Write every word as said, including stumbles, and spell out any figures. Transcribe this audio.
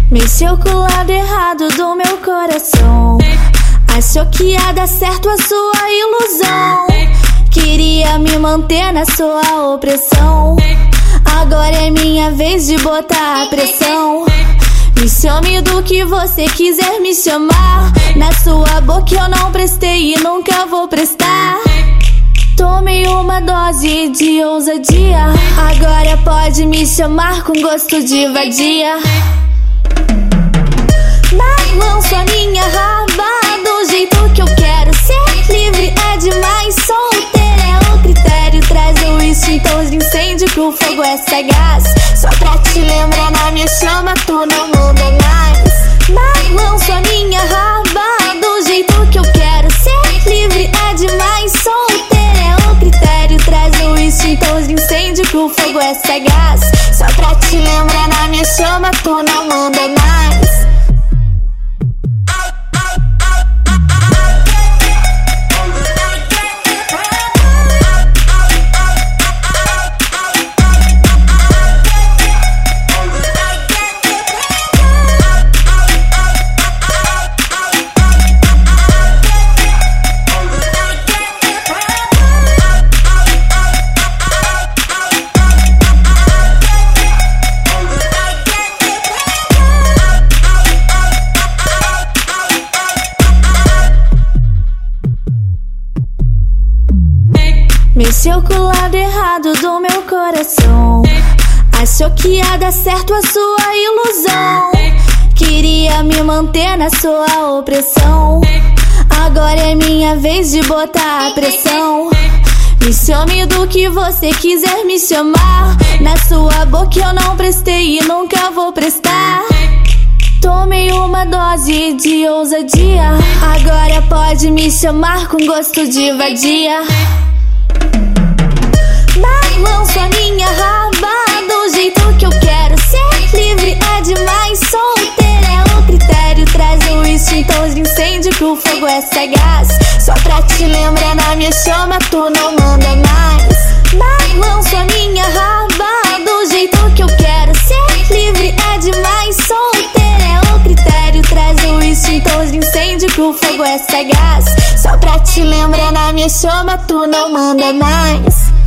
Mexeu com o lado errado do meu coração. Achou que ia dar certo a sua ilusão. Queria me manter na sua opressão. Agora é minha vez de botar a pressão. Me chame do que você quiser me chamar. Na sua boca eu não prestei e nunca vou prestar. Tomei uma dose de ousadia. Agora pode me chamar com gosto de vadia. Balanço a minha raba do jeito que eu quero. Ser livre é demais, solteira é o critério. Traz o extintor de incêndio que o fogo é sagaz. Só pra te lembrar, na minha chama tu não muda mais. Balanço a minha raba do jeito que eu quero. Ser livre é demais, solteira é o critério. Traz o extintor de incêndio que o fogo é sagaz. Só pra te lembrar, na minha chama tu não muda mais. Mexeu com o lado errado do meu coração. Achou que ia dar certo a sua ilusão. Queria me manter na sua opressão. Agora é minha vez de botar a pressão. Me chame do que você quiser me chamar. Na sua boca eu não prestei e nunca vou prestar. Tomei uma dose de ousadia. Agora pode me chamar com gosto de vadia. Balanço a minha raba do jeito que eu quero. Ser livre é demais, solteira é o critério. Traz o extintor de incêndio que o fogo é sagaz. Só pra te lembrar, na minha chama tu não manda mais. Balanço a minha raba do jeito que eu quero. Ser livre é demais, solteira é o critério. Traz o extintor de incêndio que o fogo é sagaz. Só pra te lembrar, na minha chama tu não manda mais.